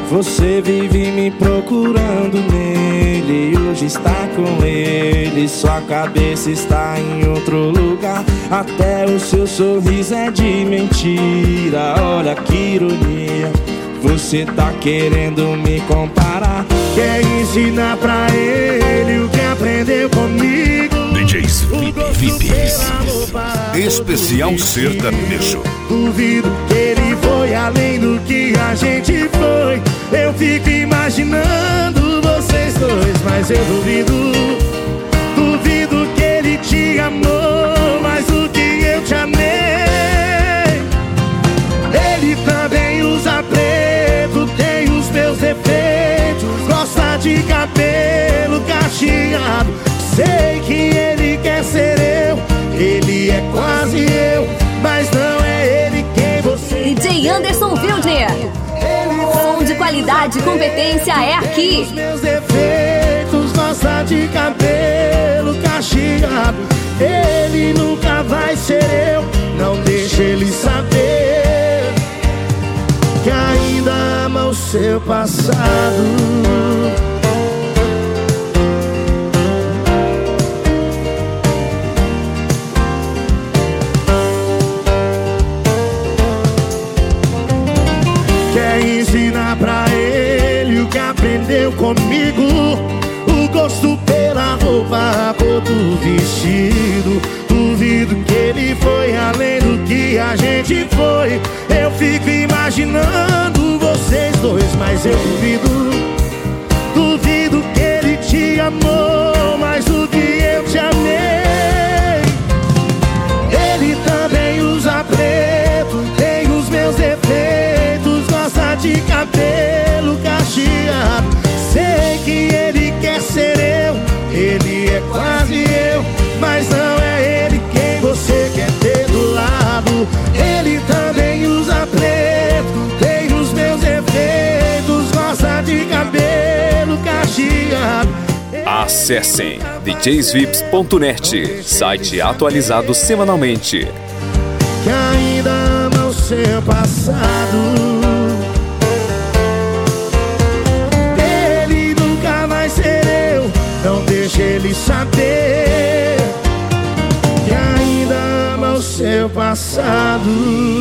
Você vive me procurando nele e hoje está com ele. Sua cabeça está em outro lugar, até o seu sorriso é de mentira. Olha que ironia, você tá querendo me comparar. Quer ensinar pra ele o que aprendeu comigo. DJs VIPs Especial Sertanejo. Duvido que ele foi além do que a gente foi. Eu fico imaginando vocês dois, mas eu duvido que ele te amou mais do que eu te amei. Ele também usa preto, tem os meus defeitos, gosta de cabelo cacheado. Sei que ele quer ser eu, ele é quase eu, mas não é ele quem você. DJ Anderson Wilder. Som de qualidade e competência é aqui. Os meus defeitos, gosta de cabelo cacheado. Ele nunca vai ser eu, não deixa ele saber que ainda ama o seu passado. Ensinar pra ele o que aprendeu comigo, o gosto pela roupa, a cor do vestido. Duvido que ele foi além do que a gente foi. Eu fico imaginando vocês dois, mas eu duvido que ele te amou mais do que eu te amei. Ele também usa preto, tem os meus defeitos, gosta de cabelo cacheado. Sei que ele quer ser eu, ele é quase eu, mas não é ele quem você quer ter do lado. Ele também usa preto, tem os meus defeitos, gosta de cabelo cacheado. Acessem djsvips.net, site atualizado semanalmente. Que ainda ama o seu passado. Não deixa ele saber que ainda ama o seu passado.